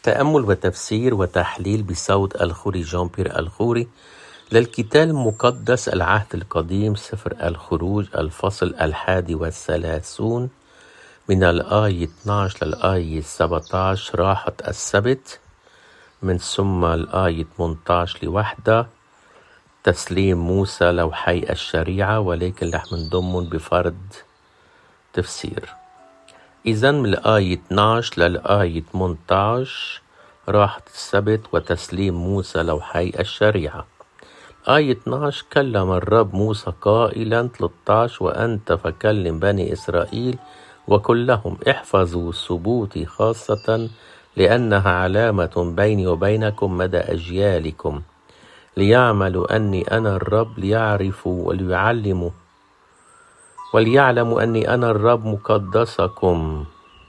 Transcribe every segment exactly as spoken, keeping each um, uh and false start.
تأمل وتفسير وتحليل بصوت الخوري جان بيير الخوري للكتاب المقدس العهد القديم سفر الخروج الفصل الحادي والثلاثون من الآية اثناشر للآية سبعة عشر راحة السبت، من ثم الآية ثمانية عشر لوحدة تسليم موسى لوحي الشريعة، ولكن رح نضمن بفرد تفسير. إذن من الآية اثناشر للآية ثمانية عشر راحة السبت وتسليم موسى لوحي الشريعة. آية اثناشر كلم الرب موسى قائلا ثلاثة عشر وأنت فكلم بني إسرائيل وقل لهم احفظوا سبوتي خاصة لأنها علامة بيني وبينكم مدى أجيالكم، ليعملوا أني أنا الرب، ليعرفوا وليعلموا وليعلموا أني أنا الرب مقدسكم.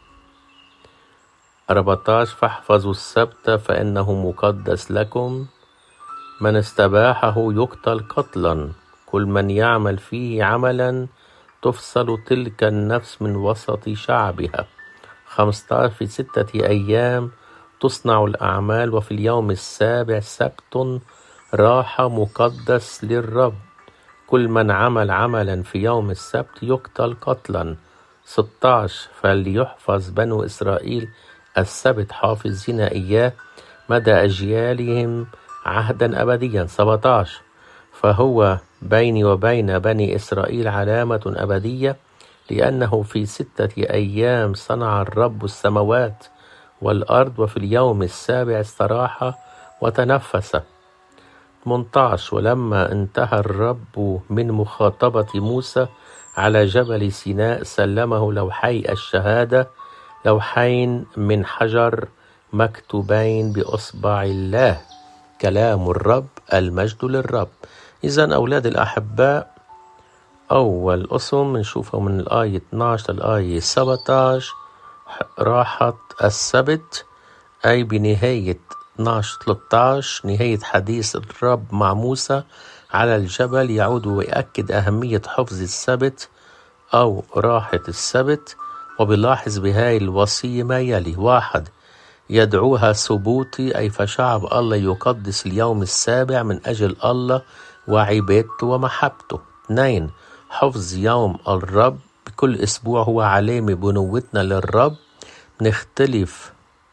أربعة عشر فاحفظوا السبت فإنه مقدس لكم، من استباحه يقتل قتلا، كل من يعمل فيه عملا تفصل تلك النفس من وسط شعبها. خمسة عشر في ستة أيام تصنع الأعمال، وفي اليوم السابع سبت راحة مقدس للرب، كل من عمل عملا في يوم السبت يقتل قتلا. ستة عشر فليحفظ بنو إسرائيل السبت حافظين إياه مدى أجيالهم عهدا أبديا. سبعة عشر فهو بيني وبين بني إسرائيل علامة أبدية، لأنه في ستة أيام صنع الرب السماوات والأرض، وفي اليوم السابع استراح وتنفس. ثمانية عشر ولما انتهى الرب من مخاطبة موسى على جبل سيناء سلمه لوحي الشهادة، لوحين من حجر مكتوبين بإصبع الله، كلام الرب، المجد للرب. إذن أولاد الأحباء، أول قسم نشوفه من الآية اثناشر للآية سبعة عشر راحة السبت، أي بنهاية اثناشر ثلاثة عشر نهاية حديث الرب مع موسى على الجبل، يعود ويأكد أهمية حفظ السبت أو راحة السبت، وبيلاحظ بهاي الوصية ما يلي: واحد، يدعوها سبوتي، أي فشعب الله يقدس اليوم السابع من أجل الله وعبادته ومحبته. اثنين، حفظ يوم الرب بكل أسبوع هو علامة بنوتنا للرب. نختلف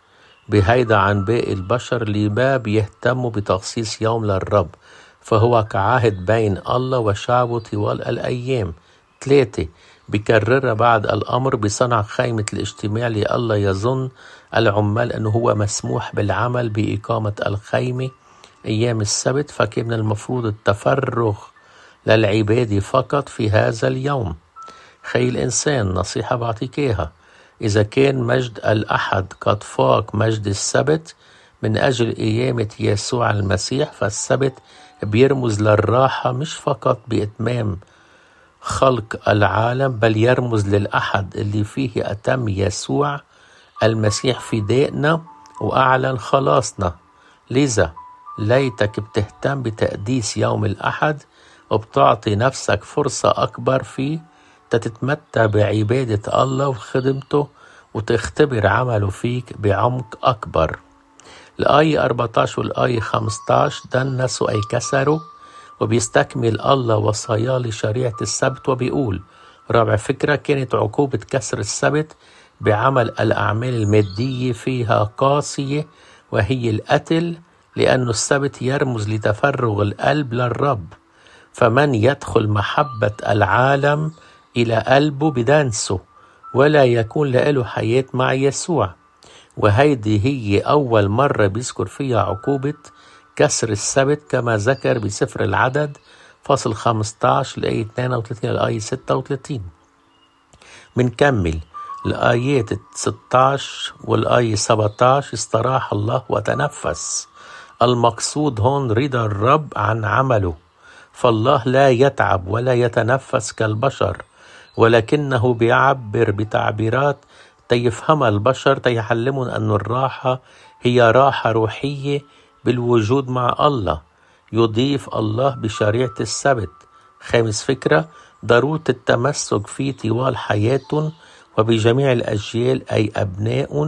بهيدا عن باقي البشر اللي ما بيهتموا بتخصيص يوم للرب، فهو كعهد بين الله وشعبه طوال الأيام. ثلاثة، بكررها بعد الأمر بصنع خيمة الاجتماع، لألا يظن العمال أنه هو مسموح بالعمل بإقامة الخيمة أيام السبت، فكان المفروض التفرغ للعبادة فقط في هذا اليوم. خي الإنسان، نصيحة بعطيك إياها: إذا كان مجد الأحد قد فاق مجد السبت من أجل قيامة يسوع المسيح، فالسبت بيرمز للراحة مش فقط بإتمام خلق العالم، بل يرمز للأحد اللي فيه أتم يسوع المسيح فدائنا وأعلن خلاصنا. لذا ليتك بتهتم بتقديس يوم الأحد وبتعطي نفسك فرصة أكبر فيه تتمتع بعبادة الله وخدمته وتختبر عمله فيك بعمق أكبر. الآية أربعة عشر والآية خمسة عشر دنسوا أي كسروا، وبيستكمل الله وصاياه لشريعة السبت وبيقول: رابع فكرة، كانت عقوبة كسر السبت بعمل الأعمال المادية فيها قاسية وهي القتل، لأن السبت يرمز لتفرغ القلب للرب، فمن يدخل محبة العالم إلى قلبه بدنسه ولا يكون له حياة مع يسوع. وهيدي هي أول مرة بيذكر فيها عقوبة كسر السبت، كما ذكر بسفر العدد فصل خمسة عشر الآية اثنين وثلاثين الآية ستة وثلاثين. منكمل الآيات ستة عشر والآية سبعة عشر: استراح الله وتنفس. المقصود هون رضا الرب عن عمله، فالله لا يتعب ولا يتنفس كالبشر، ولكنه بيعبر بتعبيرات تيفهم البشر، تيعلمون أن الراحة هي راحة روحية بالوجود مع الله. يضيف الله بشريعة السبت. خامس فكرة، ضرورة التمسك فيه طوال حياتهم وبجميع الأجيال، أي أبناء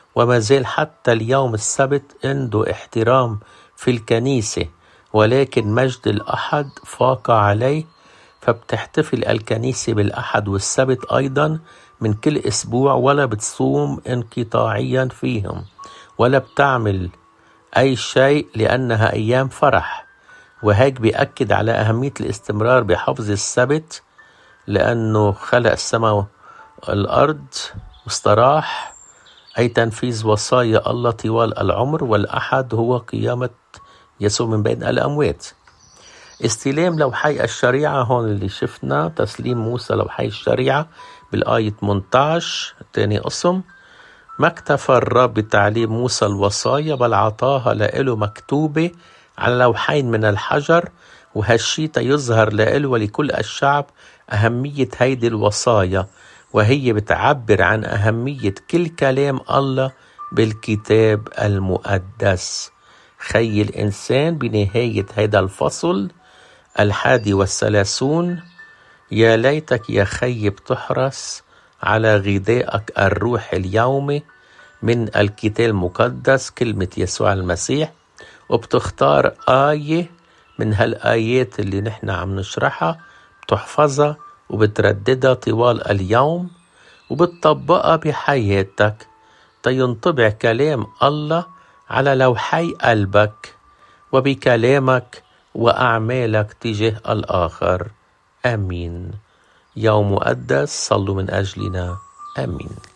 وما زال حتى اليوم السبت عنده احترام في الكنيسة، ولكن مجد الأحد فاق عليه، فبتحتفل الكنيسة بالأحد والسبت أيضا من كل أسبوع، ولا بتصوم انقطاعيا فيهم ولا بتعمل أي شيء لأنها أيام فرح. وهيك بيأكد على أهمية الاستمرار بحفظ السبت، لأنه خلق السماء والأرض واستراح، أي تنفيذ وصايا الله طوال العمر. والأحد هو قيامة يسوع من بين الأموات. استلام لوحي الشريعة، هون اللي شفنا تسليم موسى لوحي الشريعة بالآية ثمانية عشر تاني قسم. ما اكتفى الرب بتعليم موسى الوصايا، بل عطاها لإله مكتوبة على لوحين من الحجر، وهالشي تيظهر لإله ولكل الشعب أهمية هيدي الوصايا، وهي بتعبر عن أهمية كل كلام الله بالكتاب المقدس. خي الإنسان بنهاية هذا الفصل الحادي والثلاثون: يا ليتك يا خي بتحرص على غذائك الروح اليومي من الكتاب المقدس كلمة يسوع المسيح، وبتختار آية من هالآيات اللي نحن عم نشرحها، بتحفظها وبترددها طوال اليوم وبتطبقها بحياتك تينطبع كلام الله على لوحي قلبك وبكلامك وأعمالك تجاه الآخر. آمين. يوم مقدس، صلوا من أجلنا. آمين.